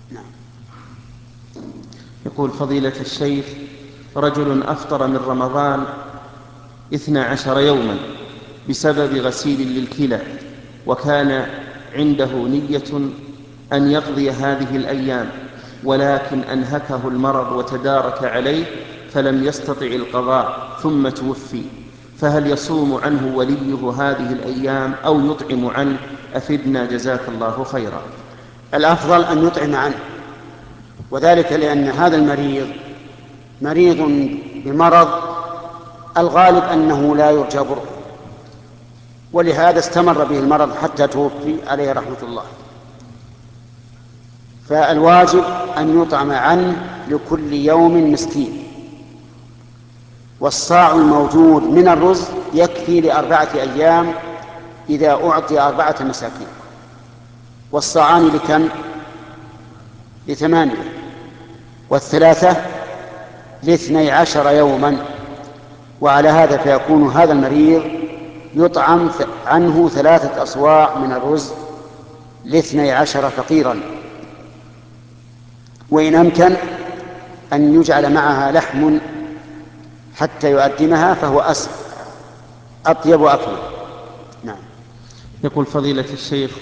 نعم. يقول فضيلة الشيخ: رجل أفطر من رمضان 12 يوما بسبب غسيل للكلى، وكان عنده نية أن يقضي هذه الأيام، ولكن أنهكه المرض وتدارك عليه فلم يستطع القضاء ثم توفي، فهل يصوم عنه وليه هذه الأيام أو يطعم عنه؟ أفدنا جزاك الله خيرا. الأفضل أن يطعم عنه، وذلك لأن هذا المريض مريض بمرض الغالب أنه لا يرجى برؤه، ولهذا استمر به المرض حتى توفي عليه رحمة الله. فالواجب أن يطعم عنه لكل يوم مسكين، والصاع الموجود من الرز يكفي ل4 أيام إذا أعطي 4 مساكين، والصاعان لكم؟ ل8، والثلاثة ل12 يوما. وعلى هذا فيكون هذا المريض يطعم عنه 3 أصواع من الرز ل12 فقيرا، وإن أمكن أن يجعل معها لحم حتى يقدمها فهو أطيب وأكمل. نعم. يقول فضيلة الشيخ: